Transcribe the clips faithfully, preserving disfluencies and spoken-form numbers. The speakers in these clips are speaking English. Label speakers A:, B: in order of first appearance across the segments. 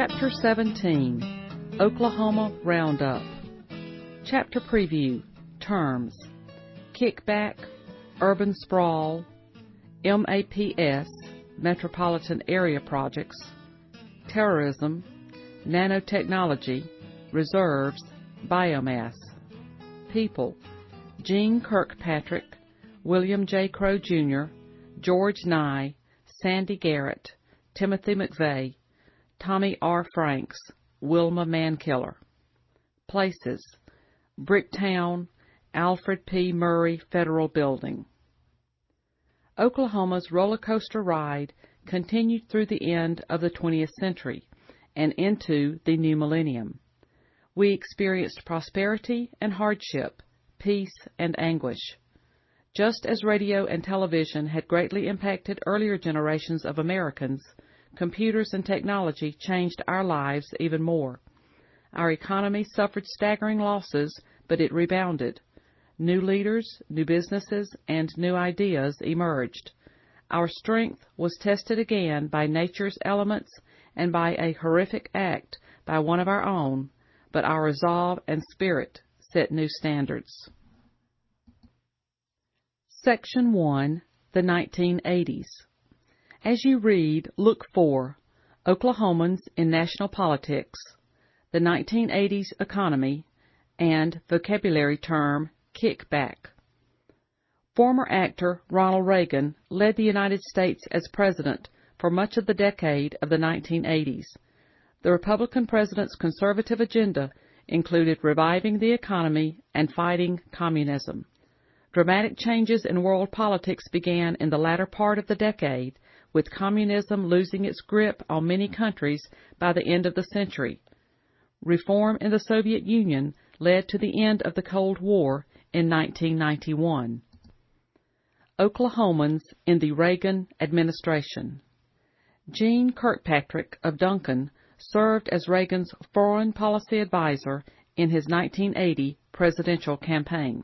A: Chapter seventeen, Oklahoma Roundup. Chapter Preview, Terms, Kickback, Urban Sprawl, M A P S, Metropolitan Area Projects, Terrorism, Nanotechnology, Reserves, Biomass. People, Gene Kirkpatrick, William J. Crow, Junior, George Nye, Sandy Garrett, Timothy McVeigh, Tommy R. Franks, Wilma Mankiller. Places, Bricktown, Alfred P. Murray Federal Building. Oklahoma's roller coaster ride continued through the end of the twentieth century and into the new millennium. We experienced prosperity and hardship, peace and anguish. Just as radio and television had greatly impacted earlier generations of Americans, computers and technology changed our lives even more. Our economy suffered staggering losses, but it rebounded. New leaders, new businesses, and new ideas emerged. Our strength was tested again by nature's elements and by a horrific act by one of our own, but our resolve and spirit set new standards. Section one, the nineteen eighties. As you read, look for Oklahomans in National Politics, the nineteen eighties Economy, and vocabulary term kickback. Former actor Ronald Reagan led the United States as president for much of the decade of the nineteen eighties. The Republican president's conservative agenda included reviving the economy and fighting communism. Dramatic changes in world politics began in the latter part of the decade, with communism losing its grip on many countries by the end of the century. Reform in the Soviet Union led to the end of the Cold War in nineteen ninety-one. Oklahomans in the Reagan administration. Gene Kirkpatrick of Duncan served as Reagan's foreign policy advisor in his nineteen eighty presidential campaign.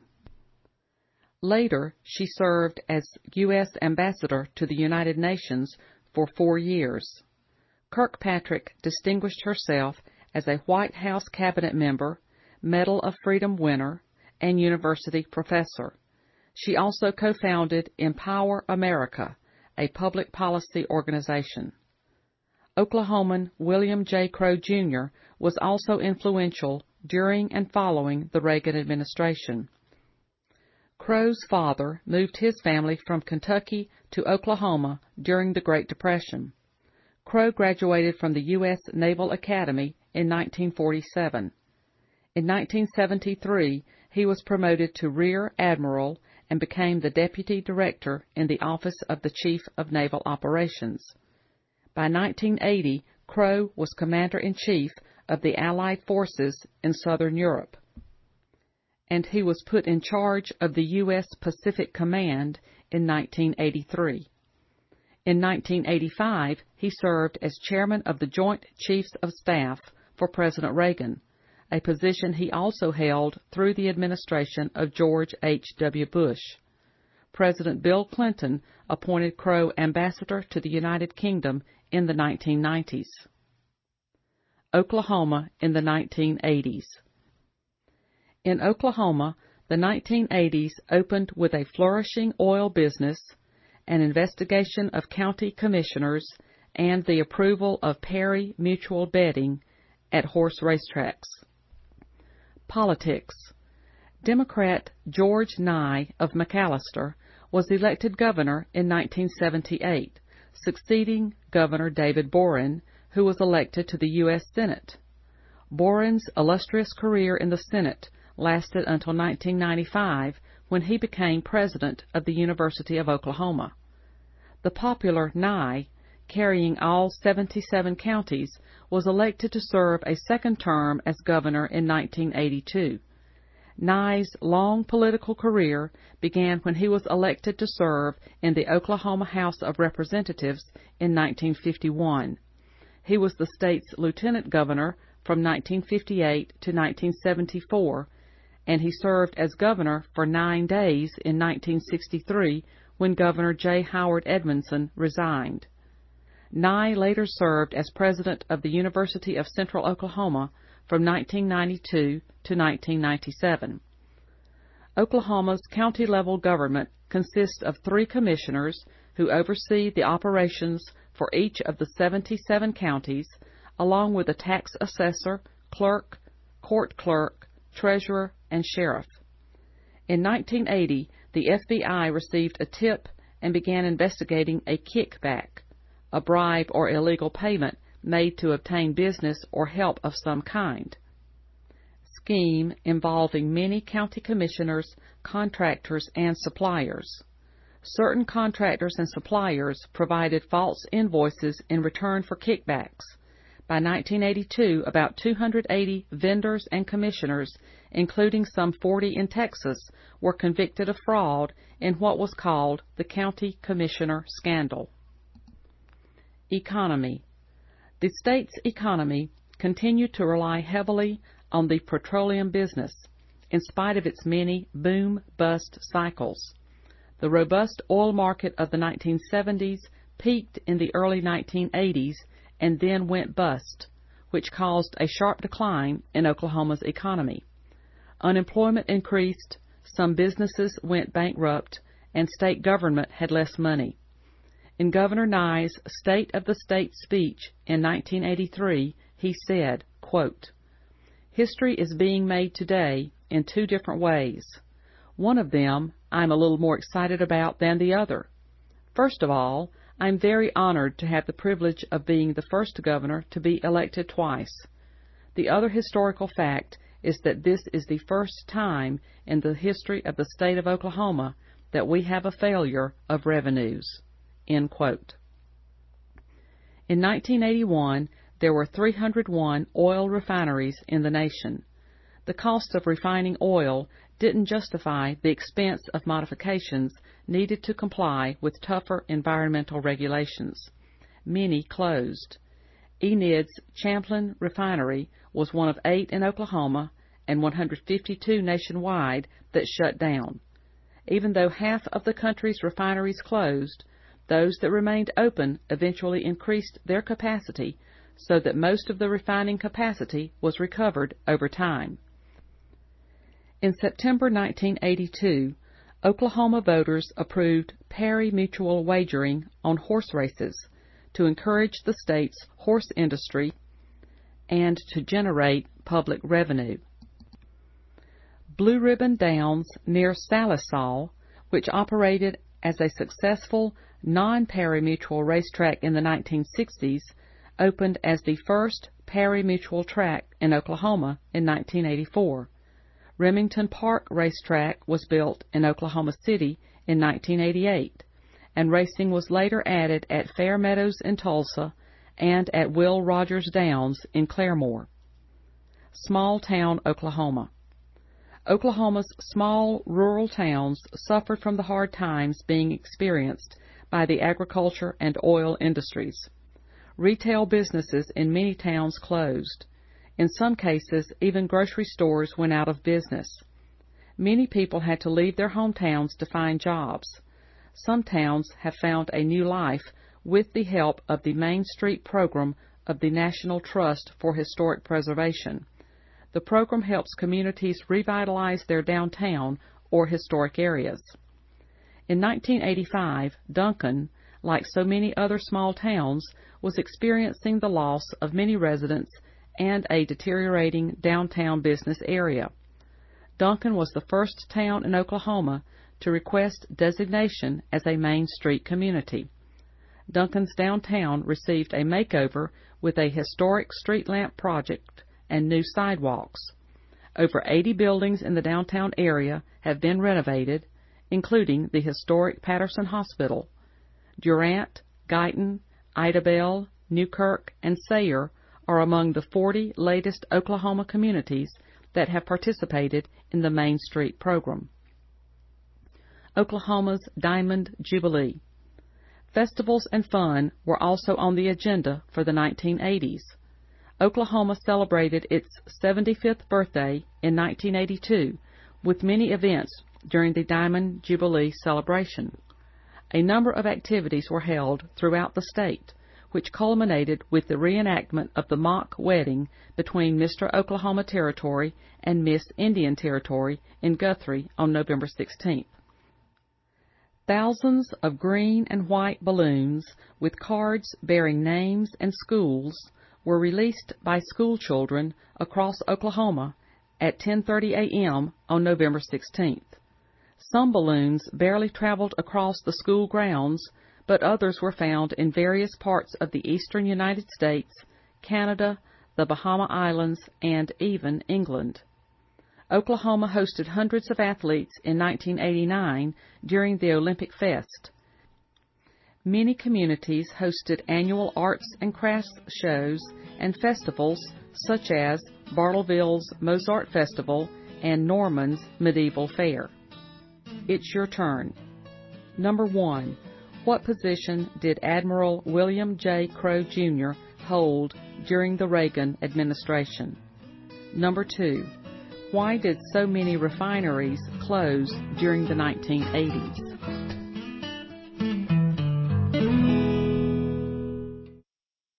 A: Later, she served as U S ambassador to the United Nations for four years. Kirkpatrick distinguished herself as a White House cabinet member, Medal of Freedom winner, and university professor. She also co-founded Empower America, a public policy organization. Oklahoman William J. Crow, Junior was also influential during and following the Reagan administration. Crow's father moved his family from Kentucky to Oklahoma during the Great Depression. Crow graduated from the U S Naval Academy in nineteen forty-seven. In nineteen seventy-three, he was promoted to Rear Admiral and became the Deputy Director in the Office of the Chief of Naval Operations. By nineteen eighty, Crow was Commander-in-Chief of the Allied forces in Southern Europe, and he was put in charge of the U S Pacific Command in nineteen eighty-three. In nineteen eighty-five, he served as Chairman of the Joint Chiefs of Staff for President Reagan, a position he also held through the administration of George H W Bush. President Bill Clinton appointed Crow ambassador to the United Kingdom in the nineteen nineties. Oklahoma in the nineteen eighties. In Oklahoma, the nineteen eighties opened with a flourishing oil business, an investigation of county commissioners, and the approval of pari mutuel betting at horse racetracks. Politics. Democrat George Nye of McAllister was elected governor in nineteen seventy-eight, succeeding Governor David Boren, who was elected to the U S Senate. Boren's illustrious career in the Senate lasted until nineteen ninety-five, when he became president of the University of Oklahoma. The popular Nye, carrying all seventy-seven counties, was elected to serve a second term as governor in nineteen eighty-two. Nye's long political career began when he was elected to serve in the Oklahoma House of Representatives in nineteen fifty-one. He was the state's lieutenant governor from nineteen fifty-eight to nineteen seventy-four, and he served as governor for nine days in nineteen sixty-three when Governor J. Howard Edmondson resigned. Nye later served as president of the University of Central Oklahoma from nineteen ninety-two to nineteen ninety-seven. Oklahoma's county-level government consists of three commissioners who oversee the operations for each of the seventy-seven counties, along with a tax assessor, clerk, court clerk, treasurer, and sheriff. In nineteen eighty, the F B I received a tip and began investigating a kickback, a bribe or illegal payment made to obtain business or help of some kind. Scheme involving many county commissioners, contractors, and suppliers. Certain contractors and suppliers provided false invoices in return for kickbacks. By nineteen eighty-two, about two hundred eighty vendors and commissioners, including some forty in Texas, were convicted of fraud in what was called the County Commissioner Scandal. Economy. The state's economy continued to rely heavily on the petroleum business, in spite of its many boom-bust cycles. The robust oil market of the nineteen seventies peaked in the early nineteen eighties and then went bust, which caused a sharp decline in Oklahoma's economy. Unemployment increased, some businesses went bankrupt, and state government had less money. In Governor Nye's State of the State speech in nineteen eighty-three, he said, quote, "History is being made today in two different ways. One of them I'm a little more excited about than the other. First of all, I'm very honored to have the privilege of being the first governor to be elected twice. The other historical fact is that this is the first time in the history of the state of Oklahoma that we have a failure of revenues." End quote. In nineteen eighty-one, there were three hundred one oil refineries in the nation. The cost of refining oil didn't justify the expense of modifications needed to comply with tougher environmental regulations. Many closed. Enid's Champlin Refinery was one of eight in Oklahoma and one hundred fifty-two nationwide that shut down. Even though half of the country's refineries closed, those that remained open eventually increased their capacity so that most of the refining capacity was recovered over time. In September nineteen eighty-two, Oklahoma voters approved pari-mutuel wagering on horse races to encourage the state's horse industry and to generate public revenue. Blue Ribbon Downs near Salisaw, which operated as a successful non-pari-mutuel racetrack in the nineteen sixties, opened as the first pari-mutuel track in Oklahoma in nineteen eighty-four. Remington Park Racetrack was built in Oklahoma City in nineteen eighty-eight, and racing was later added at Fair Meadows in Tulsa and at Will Rogers Downs in Claremore. Small Town, Oklahoma. Oklahoma's small rural towns suffered from the hard times being experienced by the agriculture and oil industries. Retail businesses in many towns closed. In some cases, even grocery stores went out of business. Many people had to leave their hometowns to find jobs. Some towns have found a new life with the help of the Main Street program of the National Trust for Historic Preservation. The program helps communities revitalize their downtown or historic areas. In nineteen eighty-five, Duncan, like so many other small towns, was experiencing the loss of many residents and a deteriorating downtown business area. Duncan was the first town in Oklahoma to request designation as a Main Street community. Duncan's downtown received a makeover with a historic street lamp project and new sidewalks. Over eighty buildings in the downtown area have been renovated, including the historic Patterson Hospital. Durant, Guyton, Idabel, Newkirk, and Sayre are among the forty latest Oklahoma communities that have participated in the Main Street program. Oklahoma's Diamond Jubilee. Festivals and fun were also on the agenda for the nineteen eighties. Oklahoma celebrated its seventy-fifth birthday in nineteen eighty-two with many events during the Diamond Jubilee celebration. A number of activities were held throughout the state, which culminated with the reenactment of the mock wedding between Mister Oklahoma Territory and Miss Indian Territory in Guthrie on November sixteenth. Thousands of green and white balloons with cards bearing names and schools were released by school children across Oklahoma at ten thirty a m on November sixteenth. Some balloons barely traveled across the school grounds, but others were found in various parts of the eastern United States, Canada, the Bahama Islands, and even England. Oklahoma hosted hundreds of athletes in nineteen eighty-nine during the Olympic Fest. Many communities hosted annual arts and crafts shows and festivals such as Bartleville's Mozart Festival and Norman's Medieval Fair. It's your turn. Number one, what position did Admiral William J. Crowe, Junior hold during the Reagan administration? Number two, why did so many refineries close during the nineteen eighties?